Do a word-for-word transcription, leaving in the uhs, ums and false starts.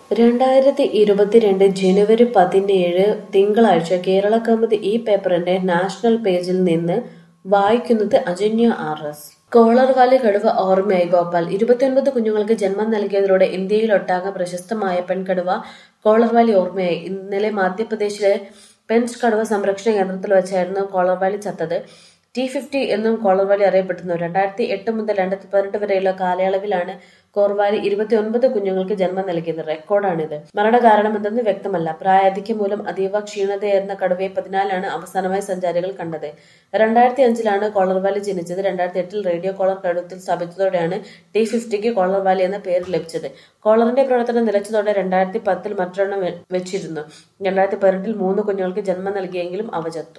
രണ്ടായിരത്തി ഇരുപത്തിരണ്ട് ജനുവരി പതിനേഴ് തിങ്കളാഴ്ച കേരളകൗമുദി ഈ പേപ്പറിന്റെ നാഷണൽ പേജിൽ നിന്ന് വായിക്കുന്നത് അജന്യ ആർ എസ്. കോളർവാലി കടുവ ഓർമ്മയായി ഭോപ്പാൽ. ഇരുപത്തിയൊൻപത് കുഞ്ഞുങ്ങൾക്ക് ജന്മം നൽകിയതിലൂടെ ഇന്ത്യയിലൊട്ടാകെ പ്രശസ്തമായ പെൺകടുവ കോളർവാലി ഓർമ്മയായി. ഇന്നലെ മധ്യപ്രദേശിലെ പെഞ്ച് കടുവ സംരക്ഷണ കേന്ദ്രത്തിൽ വെച്ചായിരുന്നു കോളർവാലി ചത്തത്. ടി ഫിഫ്റ്റി എന്നും കോളർവാലി അറിയപ്പെടുന്നു. രണ്ടായിരത്തി എട്ട് മുതൽ രണ്ടായിരത്തി പതിനെട്ട് വരെയുള്ള കാലയളവിലാണ് കോർവാലി ഇരുപത്തിയൊൻപത് കുഞ്ഞുങ്ങൾക്ക് ജന്മം നൽകിയത്. റെക്കോർഡാണിത്. മരണകാരണമെന്തെന്ന് വ്യക്തമല്ല. പ്രായാധിക്യം മൂലം അതീവ ക്ഷീണിതയായിരുന്ന കടുവയെ പതിനാലിനാണ് അവസാനമായി സഞ്ചാരികൾ കണ്ടത്. രണ്ടായിരത്തി അഞ്ചിലാണ് കോളർവാലി ജനിച്ചത്. രണ്ടായിരത്തി എട്ടിൽ റേഡിയോ കോളർ കഴുത്തിൽ സ്ഥാപിച്ചതോടെയാണ് ടി ഫിഫ്റ്റിക്ക് കോളർവാലി എന്ന പേര് ലഭിച്ചത്. കോളറിന്റെ പ്രവർത്തനം നിലച്ചതോടെ രണ്ടായിരത്തി പത്തിൽ മറ്റൊരെണ്ണം വെച്ചിരുന്നു. രണ്ടായിരത്തി പതിനെട്ടിൽ മൂന്ന് കുഞ്ഞുങ്ങൾക്ക് ജന്മം നൽകിയെങ്കിലും അവ ചത്തു.